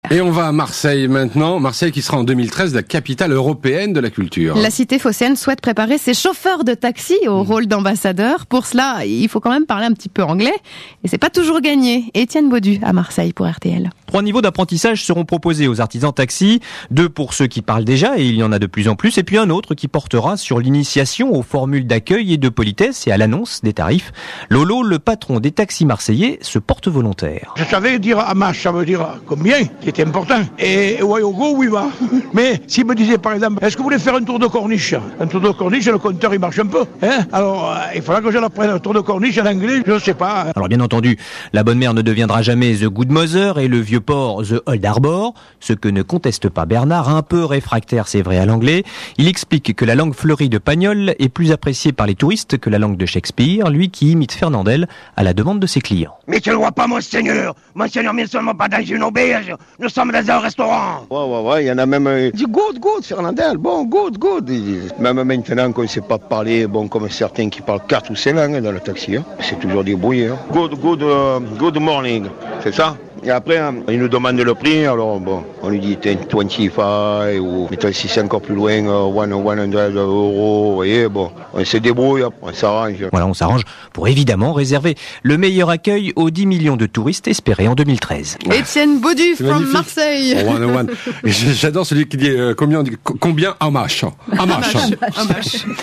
Et on va à Marseille maintenant. Marseille qui sera en 2013 la capitale européenne de la culture. La cité phocéenne souhaite préparer ses chauffeurs de taxi au rôle d'ambassadeurs. Pour cela, il faut quand même parler un petit peu anglais. Et c'est pas toujours gagné. Étienne Baudu à Marseille pour RTL. 3 niveaux d'apprentissage seront proposés aux artisans taxis. 2 pour ceux qui parlent déjà, et il y en a de plus en plus. Et puis un autre qui portera sur l'initiation aux formules d'accueil et de politesse et à l'annonce des tarifs. Lolo, le patron des taxis marseillais, se porte volontaire. Je savais dire Amash, ça veut dire combien, c'était important. Et Wayogo, où il va. Mais s'il me disait par exemple, est-ce que vous voulez faire un tour de corniche? Un tour de corniche, le compteur il marche un peu. Alors, il faudra que je l'apprenne. Un tour de corniche en anglais, je ne sais pas. Alors bien entendu, la bonne mère ne deviendra jamais The Good Mother et le vieux port The Old Harbor, ce que ne conteste pas Bernard, un peu réfractaire c'est vrai à l'anglais. Il explique que la langue fleurie de Pagnol est plus appréciée par les touristes que la langue de Shakespeare, lui qui imite Fernandel à la demande de ses clients. Mais tu le vois pas, monseigneur, ne sommes pas dans une auberge, nous sommes dans un restaurant. Ouais, il y en a même dit good, Fernandel, bon, good. Même maintenant qu'on ne sait pas parler, bon, comme certains qui parlent 4 ou 5 langues dans le taxi, c'est toujours débrouillé. Good morning, c'est ça? Et après, il nous demande le prix, alors bon, on lui dit 25 ou mettons si c'est encore plus loin, 100 €, vous voyez, bon, on se débrouille, on s'arrange. Voilà, on s'arrange pour évidemment réserver le meilleur accueil aux 10 millions de touristes espérés en 2013. Étienne Baudu from Marseille. J'adore celui qui dit combien Amash.